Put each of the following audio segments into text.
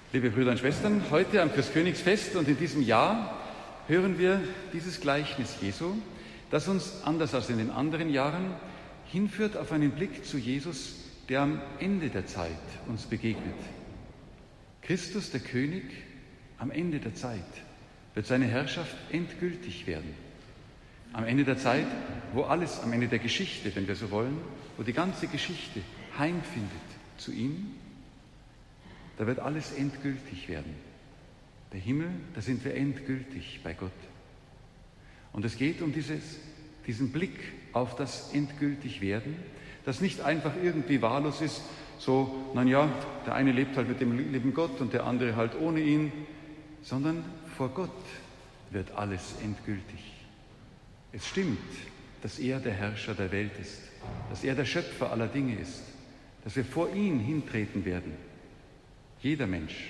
Liebe Brüder und Schwestern, heute am Christkönigsfest und in diesem Jahr hören wir dieses Gleichnis Jesu, das uns, anders als in den anderen Jahren, hinführt auf einen Blick zu Jesus, der am Ende der Zeit uns begegnet. Christus, der König, am Ende der Zeit wird seine Herrschaft endgültig werden. Am Ende der Zeit, wo alles, am Ende der Geschichte, wenn wir so wollen, wo die ganze Geschichte heimfindet zu ihm, da wird alles endgültig werden. Der Himmel, da sind wir endgültig bei Gott. Und es geht um diesen Blick auf das endgültig werden, das nicht einfach irgendwie wahllos ist, so, der eine lebt halt mit dem lieben Gott und der andere halt ohne ihn, sondern vor Gott wird alles endgültig. Es stimmt, dass er der Herrscher der Welt ist, dass er der Schöpfer aller Dinge ist, dass wir vor ihn hintreten werden. Jeder Mensch,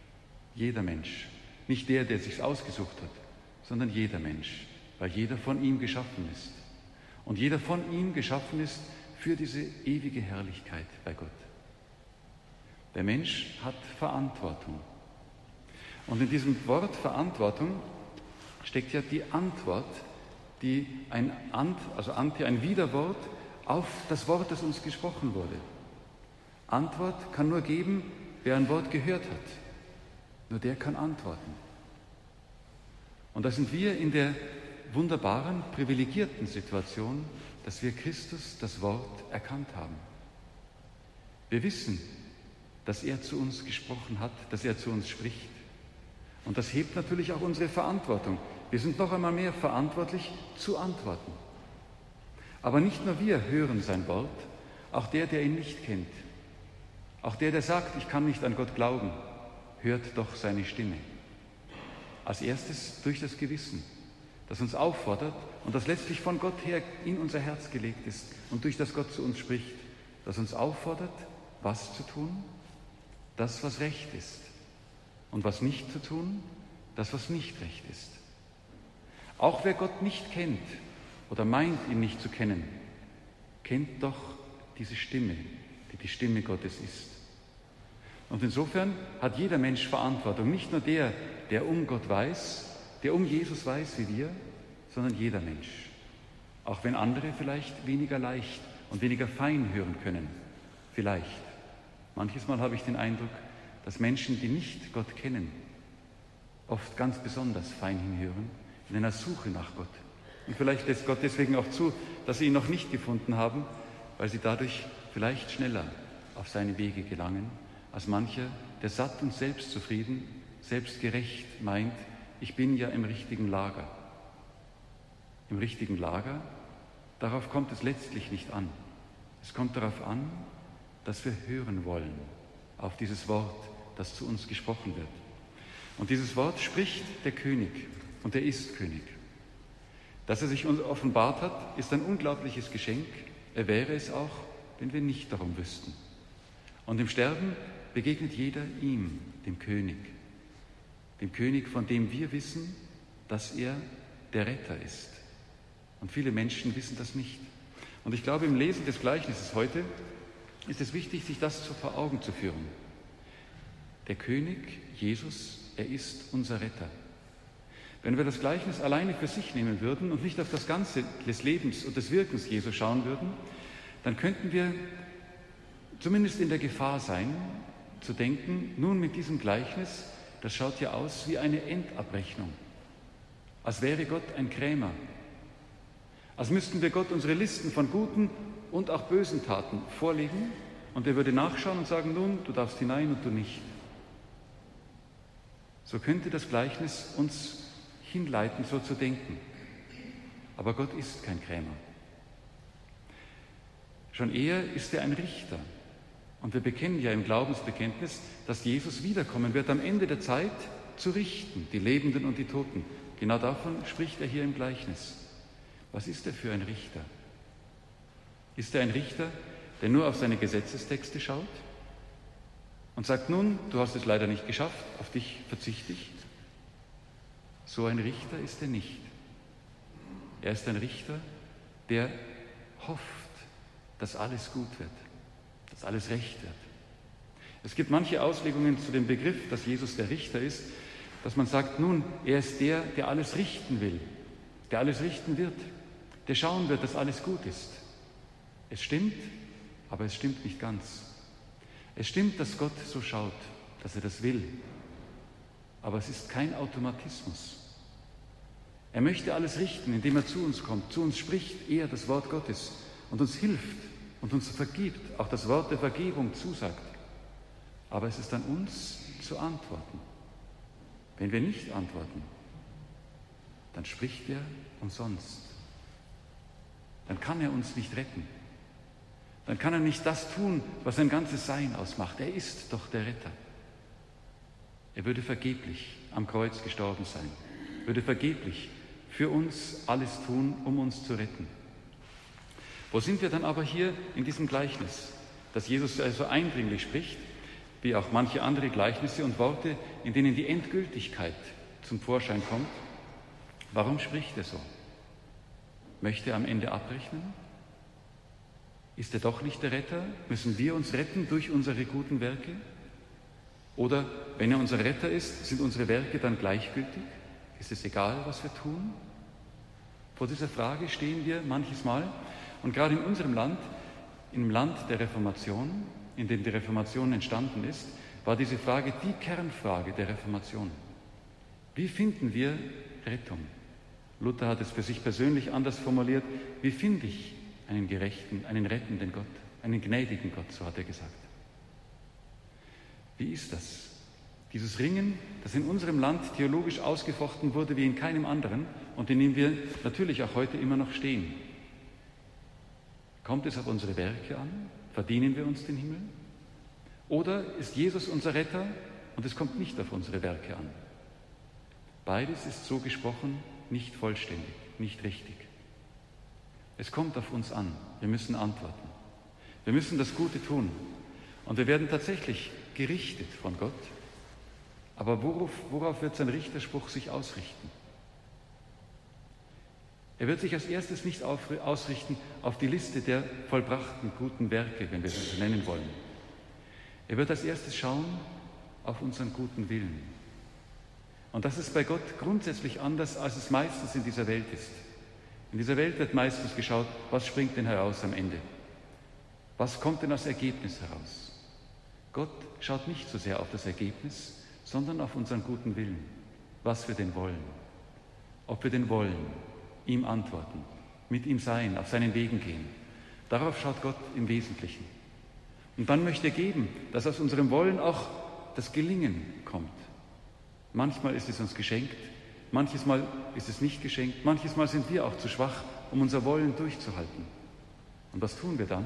nicht der sich's ausgesucht hat, sondern jeder Mensch, weil jeder von ihm geschaffen ist. Und jeder von ihm geschaffen ist für diese ewige Herrlichkeit bei Gott. Der Mensch hat Verantwortung. Und in diesem Wort Verantwortung steckt ja die Antwort, ein Widerwort auf das Wort, das uns gesprochen wurde. Antwort kann nur geben, wer ein Wort gehört hat. Nur der kann antworten. Und da sind wir in der wunderbaren, privilegierten Situation, dass wir Christus, das Wort, erkannt haben. Wir wissen, dass er zu uns gesprochen hat, dass er zu uns spricht. Und das hebt natürlich auch unsere Verantwortung. Wir sind noch einmal mehr verantwortlich zu antworten. Aber nicht nur wir hören sein Wort, auch der ihn nicht kennt. Auch der sagt, ich kann nicht an Gott glauben, hört doch seine Stimme. Als erstes durch das Gewissen, das uns auffordert und das letztlich von Gott her in unser Herz gelegt ist und durch das Gott zu uns spricht, das uns auffordert, was zu tun? Das, was recht ist. Und was nicht zu tun? Das, was nicht recht ist. Auch wer Gott nicht kennt oder meint, ihn nicht zu kennen, kennt doch diese Stimme, die Stimme Gottes ist. Und insofern hat jeder Mensch Verantwortung, nicht nur der um Gott weiß, der um Jesus weiß wie wir, sondern jeder Mensch. Auch wenn andere vielleicht weniger leicht und weniger fein hören können. Vielleicht. Manches Mal habe ich den Eindruck, dass Menschen, die nicht Gott kennen, oft ganz besonders fein hinhören, in einer Suche nach Gott. Und vielleicht lässt Gott deswegen auch zu, dass sie ihn noch nicht gefunden haben, weil sie dadurch vielleicht schneller auf seine Wege gelangen, als mancher, der satt und selbstzufrieden, selbstgerecht meint, ich bin ja im richtigen Lager. Im richtigen Lager, darauf kommt es letztlich nicht an. Es kommt darauf an, dass wir hören wollen auf dieses Wort, das zu uns gesprochen wird. Und dieses Wort spricht der König und er ist König. Dass er sich uns offenbart hat, ist ein unglaubliches Geschenk. Er wäre es auch, wenn wir nicht darum wüssten. Und im Sterben begegnet jeder ihm, dem König, von dem wir wissen, dass er der Retter ist. Und viele Menschen wissen das nicht. Und ich glaube, im Lesen des Gleichnisses heute ist es wichtig, sich das vor Augen zu führen. Der König, Jesus, er ist unser Retter. Wenn wir das Gleichnis alleine für sich nehmen würden und nicht auf das Ganze des Lebens und des Wirkens Jesu schauen würden, dann könnten wir zumindest in der Gefahr sein, zu denken, nun mit diesem Gleichnis, das schaut ja aus wie eine Endabrechnung. Als wäre Gott ein Krämer. Als müssten wir Gott unsere Listen von guten und auch bösen Taten vorlegen und er würde nachschauen und sagen, nun, du darfst hinein und du nicht. So könnte das Gleichnis uns hinleiten, so zu denken. Aber Gott ist kein Krämer. Schon eher ist er ein Richter. Und wir bekennen ja im Glaubensbekenntnis, dass Jesus wiederkommen wird, am Ende der Zeit zu richten, die Lebenden und die Toten. Genau davon spricht er hier im Gleichnis. Was ist er für ein Richter? Ist er ein Richter, der nur auf seine Gesetzestexte schaut und sagt, nun, du hast es leider nicht geschafft, auf dich verzichte ich? So ein Richter ist er nicht. Er ist ein Richter, der hofft, dass alles gut wird, dass alles recht wird. Es gibt manche Auslegungen zu dem Begriff, dass Jesus der Richter ist, dass man sagt, nun, er ist der, der alles richten will, der alles richten wird, der schauen wird, dass alles gut ist. Es stimmt, aber es stimmt nicht ganz. Es stimmt, dass Gott so schaut, dass er das will, aber es ist kein Automatismus. Er möchte alles richten, indem er zu uns kommt, zu uns spricht, er das Wort Gottes und uns hilft und uns vergibt, auch das Wort der Vergebung zusagt. Aber es ist an uns zu antworten. Wenn wir nicht antworten, dann spricht er umsonst. Dann kann er uns nicht retten. Dann kann er nicht das tun, was sein ganzes Sein ausmacht. Er ist doch der Retter. Er würde vergeblich am Kreuz gestorben sein, würde vergeblich für uns alles tun, um uns zu retten. Wo sind wir dann aber hier in diesem Gleichnis, das Jesus so eindringlich spricht, wie auch manche andere Gleichnisse und Worte, in denen die Endgültigkeit zum Vorschein kommt? Warum spricht er so? Möchte er am Ende abrechnen? Ist er doch nicht der Retter? Müssen wir uns retten durch unsere guten Werke? Oder wenn er unser Retter ist, sind unsere Werke dann gleichgültig? Ist es egal, was wir tun? Vor dieser Frage stehen wir manches Mal. Und gerade in unserem Land, im Land der Reformation, in dem die Reformation entstanden ist, war diese Frage die Kernfrage der Reformation. Wie finden wir Rettung? Luther hat es für sich persönlich anders formuliert. Wie finde ich einen gerechten, einen rettenden Gott, einen gnädigen Gott, so hat er gesagt. Wie ist das? Dieses Ringen, das in unserem Land theologisch ausgefochten wurde wie in keinem anderen und in dem wir natürlich auch heute immer noch stehen. Kommt es auf unsere Werke an? Verdienen wir uns den Himmel? Oder ist Jesus unser Retter und es kommt nicht auf unsere Werke an? Beides ist so gesprochen nicht vollständig, nicht richtig. Es kommt auf uns an. Wir müssen antworten. Wir müssen das Gute tun. Und wir werden tatsächlich gerichtet von Gott. Aber worauf wird sein Richterspruch sich ausrichten? Er wird sich als erstes nicht ausrichten auf die Liste der vollbrachten guten Werke, wenn wir sie so nennen wollen. Er wird als erstes schauen auf unseren guten Willen. Und das ist bei Gott grundsätzlich anders, als es meistens in dieser Welt ist. In dieser Welt wird meistens geschaut, was springt denn heraus am Ende? Was kommt denn als Ergebnis heraus? Gott schaut nicht so sehr auf das Ergebnis, sondern auf unseren guten Willen, was wir denn wollen. Ob wir denn wollen, ihm antworten, mit ihm sein, auf seinen Wegen gehen. Darauf schaut Gott im Wesentlichen. Und dann möchte er geben, dass aus unserem Wollen auch das Gelingen kommt. Manchmal ist es uns geschenkt, manches Mal ist es nicht geschenkt, manches Mal sind wir auch zu schwach, um unser Wollen durchzuhalten. Und was tun wir dann?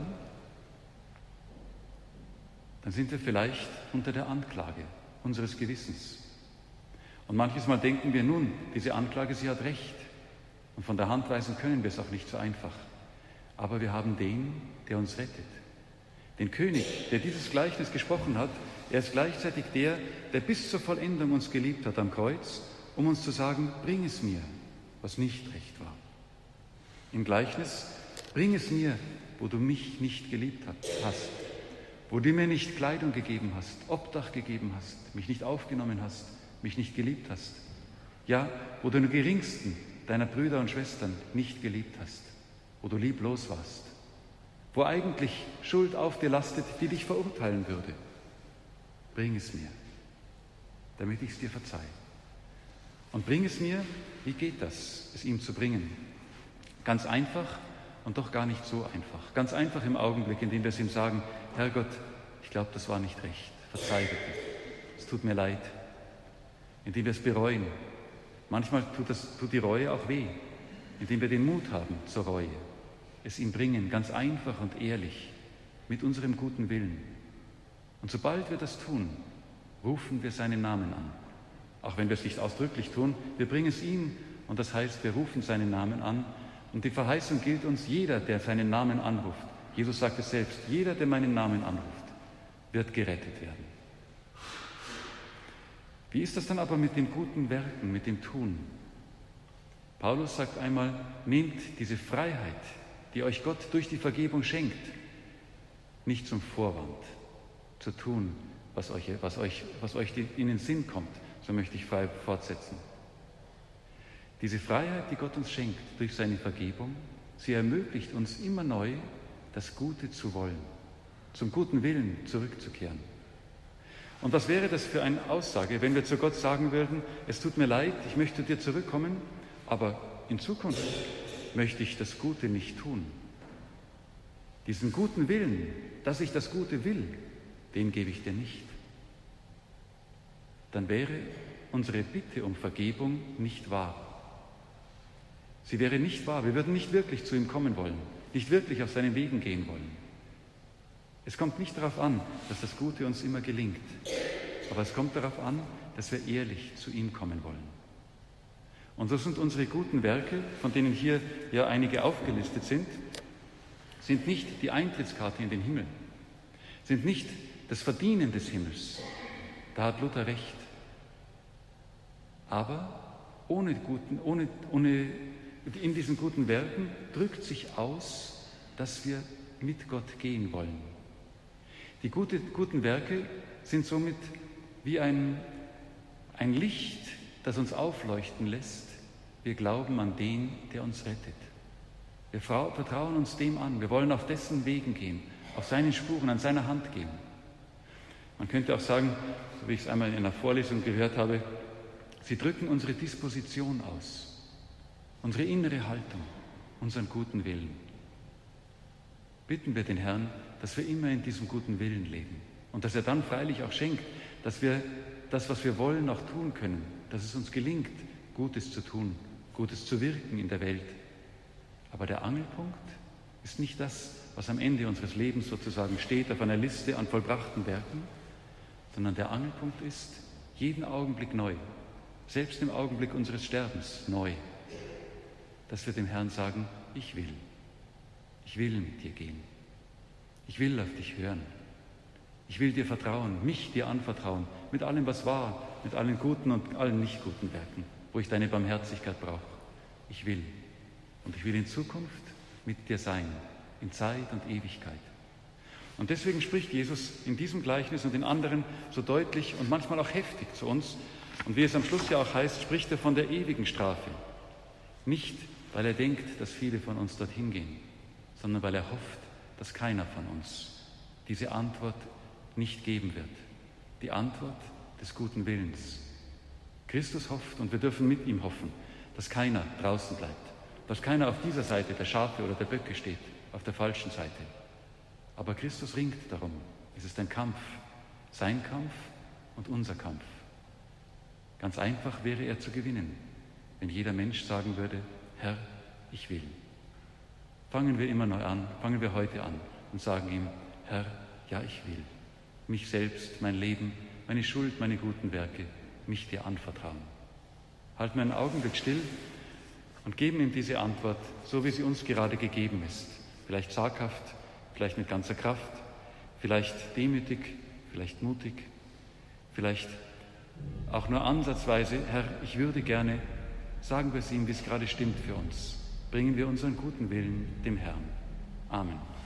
Dann sind wir vielleicht unter der Anklage unseres Gewissens. Und manches Mal denken wir, nun, diese Anklage, sie hat recht. Und von der Hand weisen können wir es auch nicht so einfach. Aber wir haben den, der uns rettet. Den König, der dieses Gleichnis gesprochen hat. Er ist gleichzeitig der, der bis zur Vollendung uns geliebt hat am Kreuz, um uns zu sagen, bring es mir, was nicht recht war. Im Gleichnis, bring es mir, wo du mich nicht geliebt hast, wo du mir nicht Kleidung gegeben hast, Obdach gegeben hast, mich nicht aufgenommen hast, mich nicht geliebt hast. Ja, wo du den geringsten deiner Brüder und Schwestern nicht geliebt hast, wo du lieblos warst, wo eigentlich Schuld auf dir lastet, die dich verurteilen würde. Bring es mir, damit ich es dir verzeihe. Und bring es mir, wie geht das, es ihm zu bringen? Ganz einfach und doch gar nicht so einfach. Ganz einfach im Augenblick, indem wir es ihm sagen, Herrgott, ich glaube, das war nicht recht. Verzeih bitte. Es tut mir leid. Indem wir es bereuen. Manchmal tut die Reue auch weh, indem wir den Mut haben zur Reue. Es ihm bringen, ganz einfach und ehrlich, mit unserem guten Willen. Und sobald wir das tun, rufen wir seinen Namen an. Auch wenn wir es nicht ausdrücklich tun, wir bringen es ihm und das heißt, wir rufen seinen Namen an. Und die Verheißung gilt uns, jeder, der seinen Namen anruft. Jesus sagt es selbst, jeder, der meinen Namen anruft, wird gerettet werden. Wie ist das dann aber mit den guten Werken, mit dem Tun? Paulus sagt einmal, nehmt diese Freiheit, die euch Gott durch die Vergebung schenkt, nicht zum Vorwand, zu tun, was euch in den Sinn kommt, so möchte ich frei fortsetzen. Diese Freiheit, die Gott uns schenkt durch seine Vergebung, sie ermöglicht uns immer neu, das Gute zu wollen, zum guten Willen zurückzukehren. Und was wäre das für eine Aussage, wenn wir zu Gott sagen würden, es tut mir leid, ich möchte dir zurückkommen, aber in Zukunft möchte ich das Gute nicht tun. Diesen guten Willen, dass ich das Gute will, den gebe ich dir nicht. Dann wäre unsere Bitte um Vergebung nicht wahr. Sie wäre nicht wahr. Wir würden nicht wirklich zu ihm kommen wollen, nicht wirklich auf seinen Wegen gehen wollen. Es kommt nicht darauf an, dass das Gute uns immer gelingt, aber es kommt darauf an, dass wir ehrlich zu ihm kommen wollen. Und so sind unsere guten Werke, von denen hier ja einige aufgelistet sind nicht die Eintrittskarte in den Himmel, sind nicht das Verdienen des Himmels. Da hat Luther recht. Aber in diesen guten Werken drückt sich aus, dass wir mit Gott gehen wollen. Die guten Werke sind somit wie ein Licht, das uns aufleuchten lässt. Wir glauben an den, der uns rettet. Wir vertrauen uns dem an. Wir wollen auf dessen Wegen gehen, auf seinen Spuren, an seiner Hand gehen. Man könnte auch sagen, so wie ich es einmal in einer Vorlesung gehört habe, sie drücken unsere Disposition aus, unsere innere Haltung, unseren guten Willen. Bitten wir den Herrn, dass wir immer in diesem guten Willen leben und dass er dann freilich auch schenkt, dass wir das, was wir wollen, auch tun können, dass es uns gelingt, Gutes zu tun, Gutes zu wirken in der Welt. Aber der Angelpunkt ist nicht das, was am Ende unseres Lebens sozusagen steht auf einer Liste an vollbrachten Werken, sondern der Angelpunkt ist jeden Augenblick neu, selbst im Augenblick unseres Sterbens neu, dass wir dem Herrn sagen, ich will mit dir gehen, ich will auf dich hören, ich will dir vertrauen, mich dir anvertrauen, mit allem, was war, mit allen guten und allen nicht guten Werken, wo ich deine Barmherzigkeit brauche. Ich will. Und ich will in Zukunft mit dir sein, in Zeit und Ewigkeit. Und deswegen spricht Jesus in diesem Gleichnis und in anderen so deutlich und manchmal auch heftig zu uns. Und wie es am Schluss ja auch heißt, spricht er von der ewigen Strafe. Nicht, weil er denkt, dass viele von uns dorthin gehen, sondern weil er hofft, dass keiner von uns diese Antwort nicht geben wird. Die Antwort des guten Willens. Christus hofft und wir dürfen mit ihm hoffen, dass keiner draußen bleibt. Dass keiner auf dieser Seite der Schafe oder der Böcke steht, auf der falschen Seite. Aber Christus ringt darum. Es ist ein Kampf, sein Kampf und unser Kampf. Ganz einfach wäre er zu gewinnen, wenn jeder Mensch sagen würde, Herr, ich will. Fangen wir immer neu an, fangen wir heute an und sagen ihm, Herr, ja, ich will. Mich selbst, mein Leben, meine Schuld, meine guten Werke, mich dir anvertrauen. Halten wir einen Augenblick still und geben ihm diese Antwort, so wie sie uns gerade gegeben ist. Vielleicht zaghaft, vielleicht mit ganzer Kraft, vielleicht demütig, vielleicht mutig, vielleicht auch nur ansatzweise, Herr, ich würde gerne, sagen wir es ihm, wie es gerade stimmt für uns. Bringen wir unseren guten Willen dem Herrn. Amen.